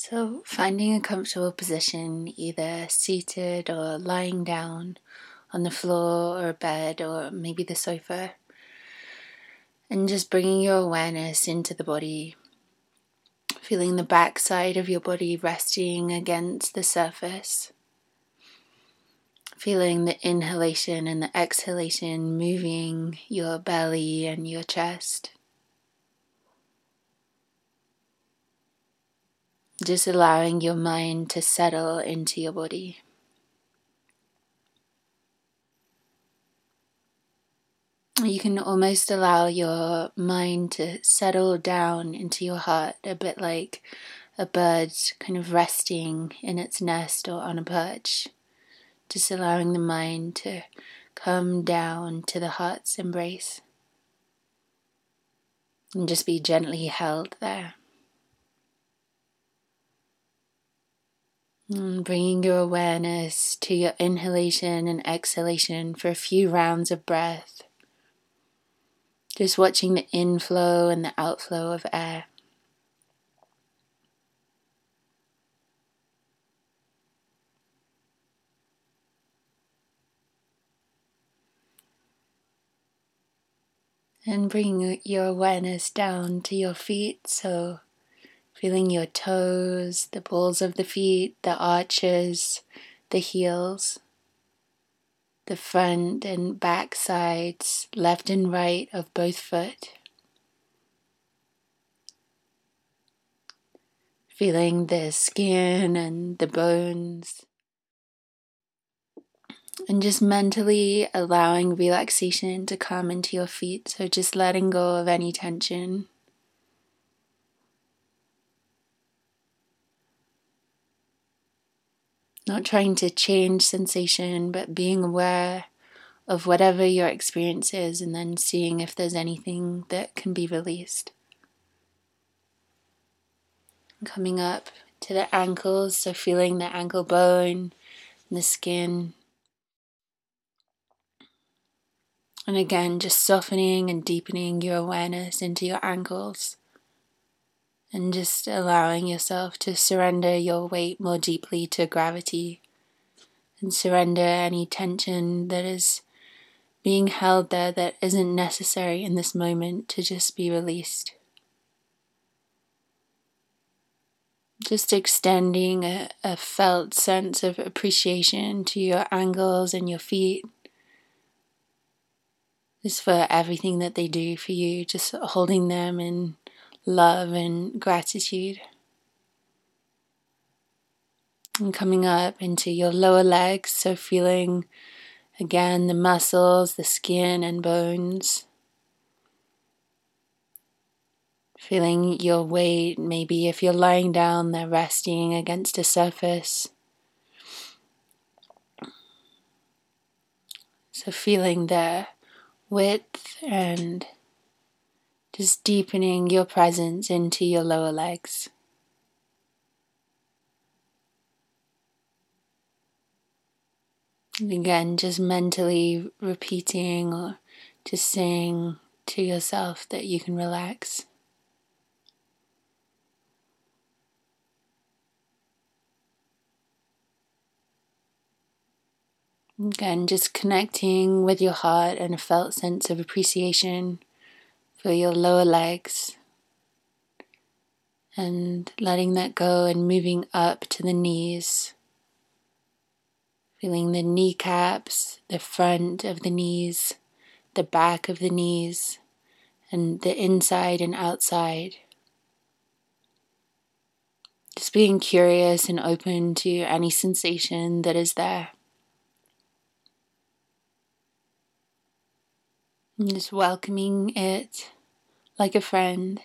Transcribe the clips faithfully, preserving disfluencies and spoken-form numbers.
So, finding a comfortable position, either seated or lying down on the floor or bed or maybe the sofa, and just bringing your awareness into the body, feeling the back side of your body resting against the surface, feeling the inhalation and the exhalation moving your belly and your chest. Just allowing your mind to settle into your body. You can almost allow your mind to settle down into your heart, a bit like a bird kind of resting in its nest or on a perch. Just allowing the mind to come down to the heart's embrace and just be gently held there. And bringing your awareness to your inhalation and exhalation for a few rounds of breath. Just watching the inflow and the outflow of air. And bringing your awareness down to your feet, so feeling your toes, the balls of the feet, the arches, the heels, the front and back sides, left and right of both foot. Feeling the skin and the bones. And just mentally allowing relaxation to come into your feet, so just letting go of any tension. Not trying to change sensation, but being aware of whatever your experience is and then seeing if there's anything that can be released. Coming up to the ankles, so feeling the ankle bone and the skin. And again, just softening and deepening your awareness into your ankles. And just allowing yourself to surrender your weight more deeply to gravity. And surrender any tension that is being held there that isn't necessary in this moment to just be released. Just extending a, a felt sense of appreciation to your ankles and your feet. Just for everything that they do for you, just holding them in love and gratitude. And coming up into your lower legs, so feeling again the muscles, the skin and bones. Feeling your weight, maybe if you're lying down, they're resting against a surface. So feeling the width and just deepening your presence into your lower legs. And again, just mentally repeating or just saying to yourself that you can relax. Again, just connecting with your heart and a felt sense of appreciation for your lower legs. And letting that go and moving up to the knees. Feeling the kneecaps, the front of the knees, the back of the knees, and the inside and outside. Just being curious and open to any sensation that is there. And just welcoming it like a friend.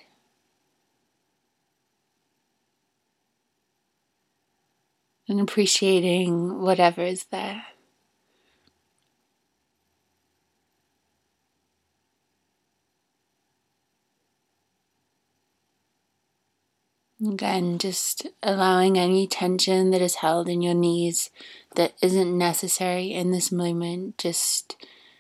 And appreciating whatever is there. Again, just allowing any tension that is held in your knees that isn't necessary in this moment, just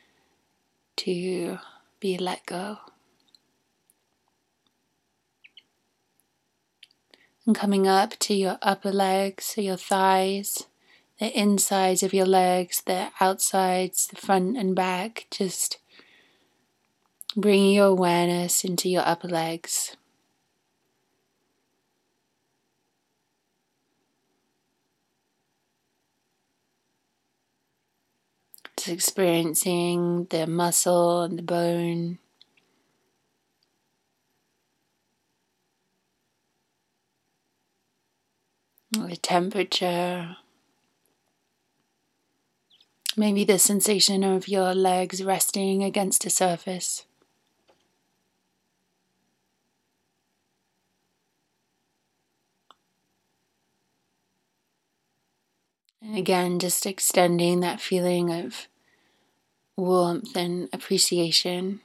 to be let go. And coming up to your upper legs, so your thighs, the insides of your legs, the outsides, the front and back, just bringing your awareness into your upper legs. Just experiencing the muscle and the bone. The temperature. Maybe the sensation of your legs resting against a surface. And again, just extending that feeling of warmth and appreciation.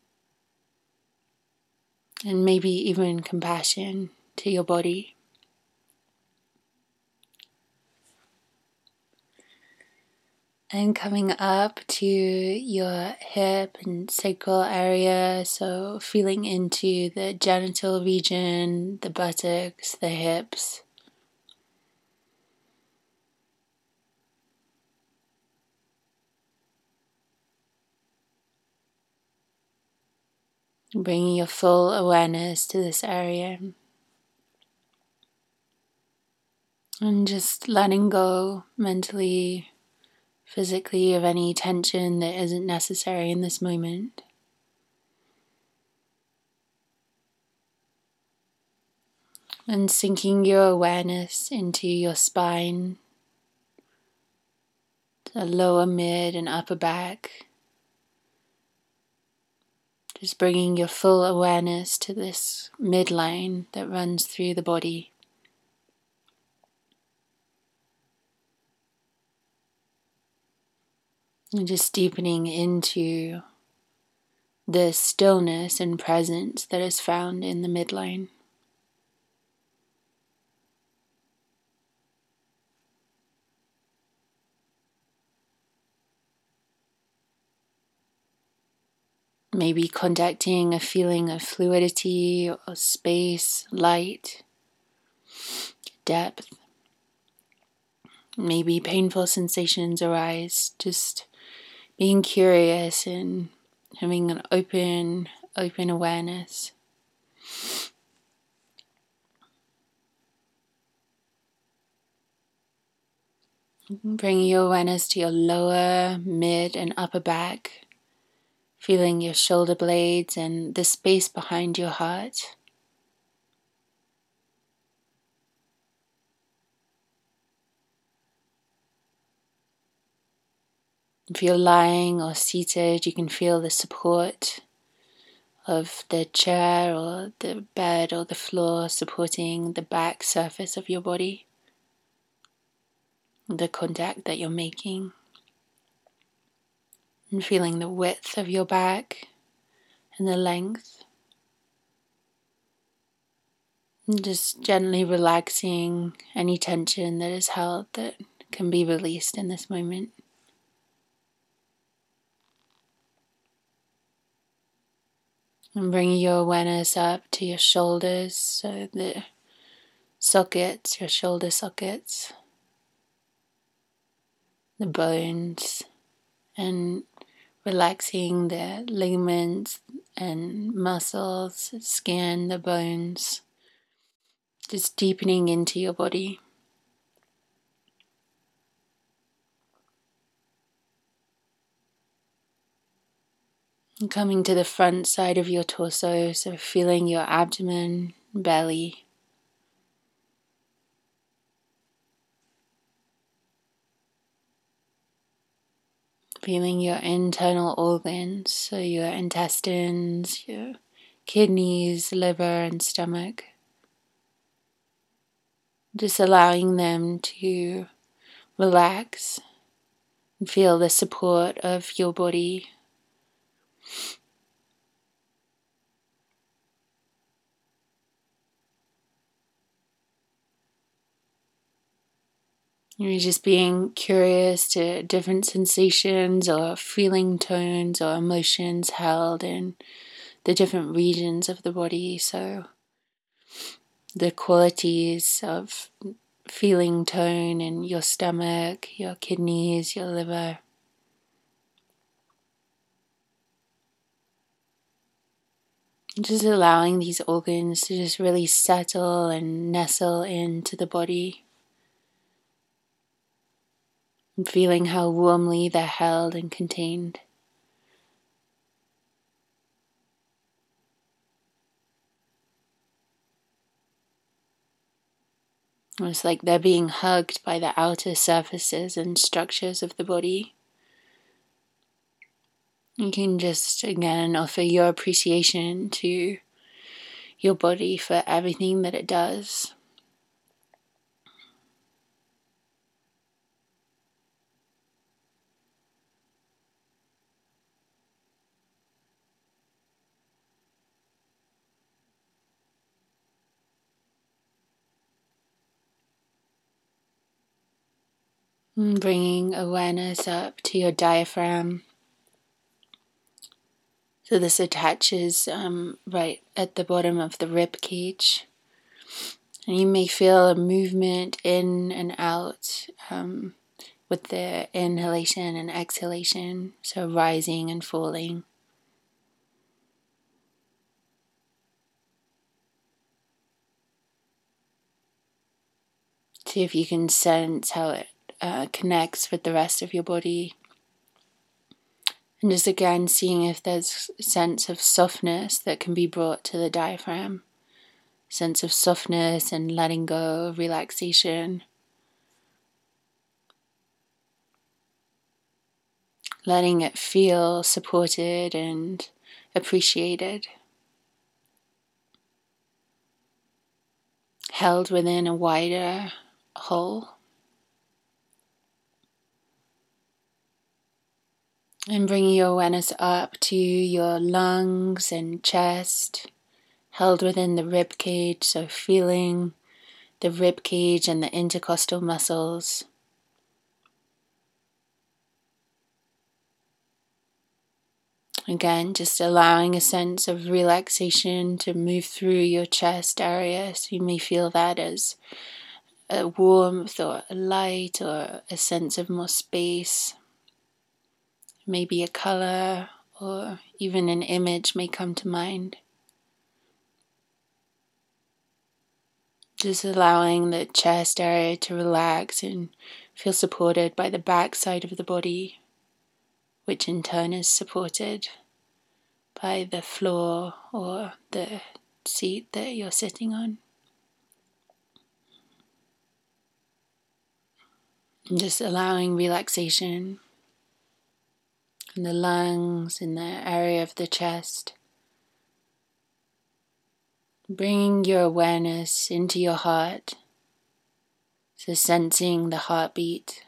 And maybe even compassion to your body. And coming up to your hip and sacral area, so feeling into the genital region, the buttocks, the hips. Bringing your full awareness to this area. And just letting go mentally, physically of any tension that isn't necessary in this moment. And sinking your awareness into your spine, the lower, mid, and upper back. Just bringing your full awareness to this midline that runs through the body. And just deepening into the stillness and presence that is found in the midline. Maybe contacting a feeling of fluidity or space, light, depth. Maybe painful sensations arise, just being curious and having an open, open awareness. Bringing your awareness to your lower, mid, and upper back. Feeling your shoulder blades and the space behind your heart. If you're lying or seated, you can feel the support of the chair or the bed or the floor supporting the back surface of your body. The contact that you're making. And feeling the width of your back and the length. And just gently relaxing any tension that is held that can be released in this moment. And bringing your awareness up to your shoulders, so the sockets, your shoulder sockets, the bones, and relaxing the ligaments and muscles, skin, the bones, just deepening into your body. And coming to the front side of your torso, so feeling your abdomen, belly. Feeling your internal organs, so your intestines, your kidneys, liver, and stomach. Just allowing them to relax and feel the support of your body. You're just being curious to different sensations or feeling tones or emotions held in the different regions of the body. So the qualities of feeling tone in your stomach, your kidneys, your liver. Just allowing these organs to just really settle and nestle into the body. And feeling how warmly they're held and contained. It's like they're being hugged by the outer surfaces and structures of the body. You can just, again, offer your appreciation to your body for everything that it does. And bringing awareness up to your diaphragm. So this attaches um, right at the bottom of the rib cage. And you may feel a movement in and out um, with the inhalation and exhalation, so rising and falling. See if you can sense how it uh, connects with the rest of your body. And just again seeing if there's a sense of softness that can be brought to the diaphragm. Sense of softness and letting go, relaxation. Letting it feel supported and appreciated. Held within a wider whole. And bringing your awareness up to your lungs and chest, held within the rib cage, so feeling the rib cage and the intercostal muscles. Again, just allowing a sense of relaxation to move through your chest area. So you may feel that as a warmth or a light or a sense of more space. Maybe a color or even an image may come to mind. Just allowing the chest area to relax and feel supported by the back side of the body, which in turn is supported by the floor or the seat that you're sitting on. And just allowing relaxation in the lungs, in the area of the chest. Bringing your awareness into your heart, so sensing the heartbeat.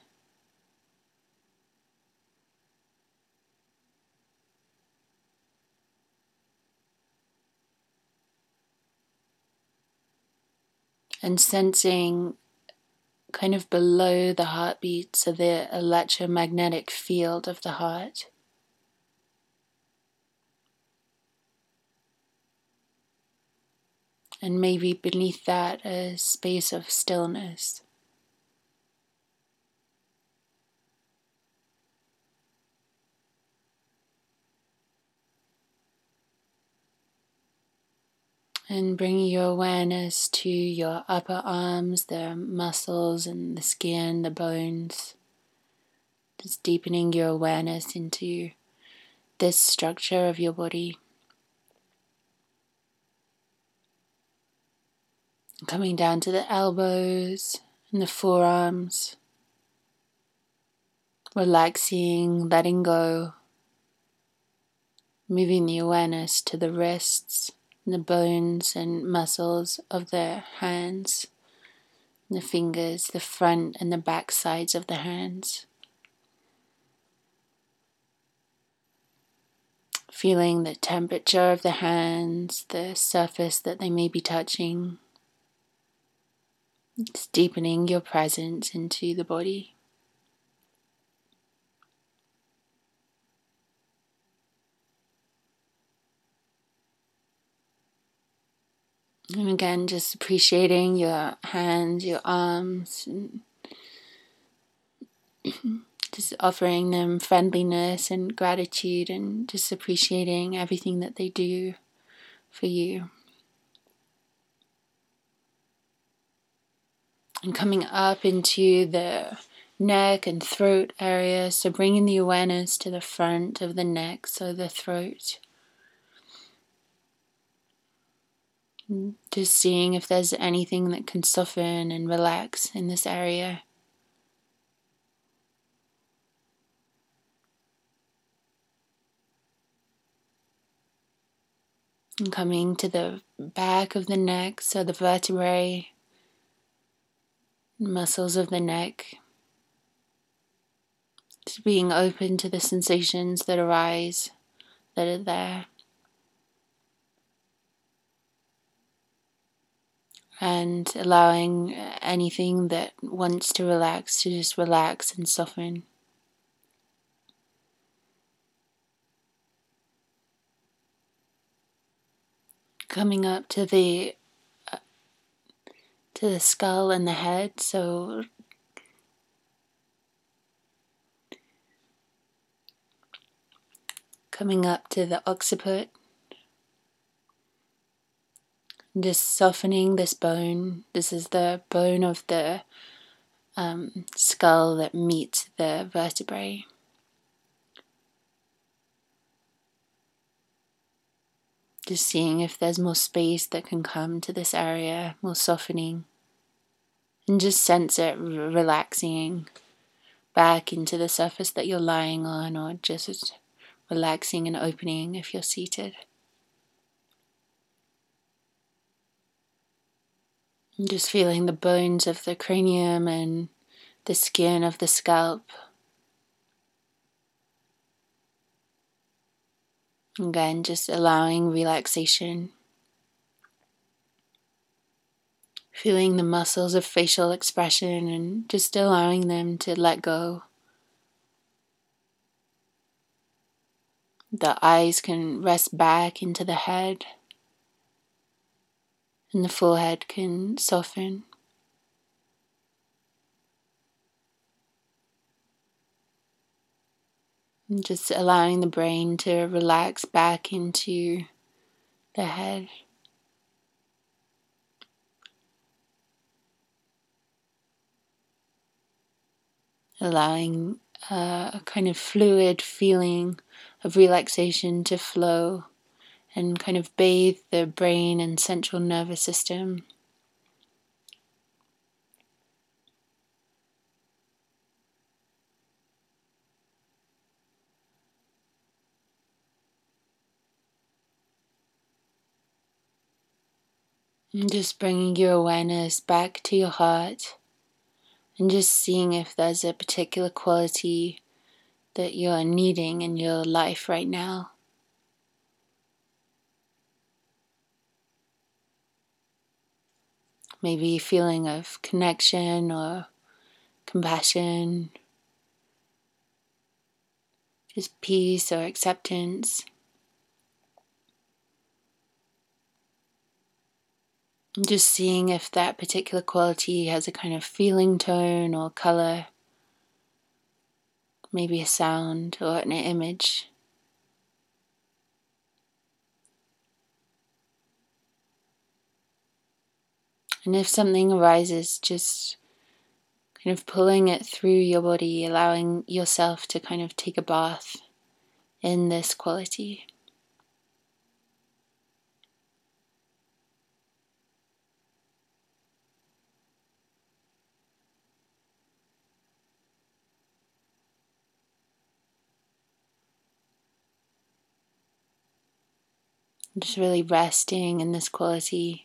And sensing kind of below the heartbeat, so the electromagnetic field of the heart. And maybe beneath that a space of stillness. And bringing your awareness to your upper arms, the muscles and the skin, the bones. Just deepening your awareness into this structure of your body. Coming down to the elbows and the forearms. Relaxing, letting go. Moving the awareness to the wrists, the bones and muscles of the hands, the fingers, the front and the back sides of the hands. Feeling the temperature of the hands, the surface that they may be touching. It's deepening your presence into the body. And again, just appreciating your hands, your arms, and just offering them friendliness and gratitude, and just appreciating everything that they do for you. And coming up into the neck and throat area, so bringing the awareness to the front of the neck, so the throat. Just seeing if there's anything that can soften and relax in this area. And coming to the back of the neck, so the vertebrae, muscles of the neck. Just being open to the sensations that arise, that are there. And allowing anything that wants to relax to just relax and soften. Coming up to the uh, to the skull and the head, so coming up to the occiput, and just softening this bone. This is the bone of the um, skull that meets the vertebrae. Just seeing if there's more space that can come to this area, more softening. And just sense it relaxing back into the surface that you're lying on, or just relaxing and opening if you're seated. And just feeling the bones of the cranium and the skin of the scalp. Again, just allowing relaxation. Feeling the muscles of facial expression and just allowing them to let go. The eyes can rest back into the head, and the forehead can soften. And just allowing the brain to relax back into the head. Allowing uh, a kind of fluid feeling of relaxation to flow and kind of bathe the brain and central nervous system. And just bringing your awareness back to your heart and just seeing if there's a particular quality that you're needing in your life right now. Maybe a feeling of connection or compassion, just peace or acceptance. And just seeing if that particular quality has a kind of feeling tone or color, maybe a sound or an image. And if something arises, just kind of pulling it through your body, allowing yourself to kind of take a bath in this quality. Just really resting in this quality.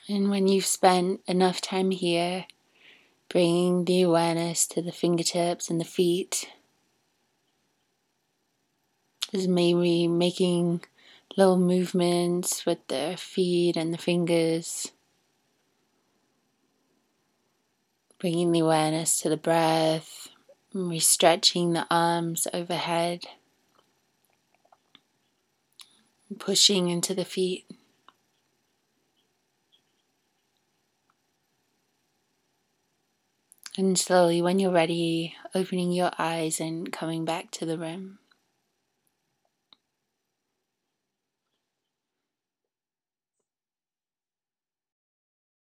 And when you've spent enough time here, bringing the awareness to the fingertips and the feet, just maybe making little movements with the feet and the fingers, bringing the awareness to the breath, re-stretching the arms overhead, pushing into the feet. And slowly, when you're ready, opening your eyes and coming back to the room.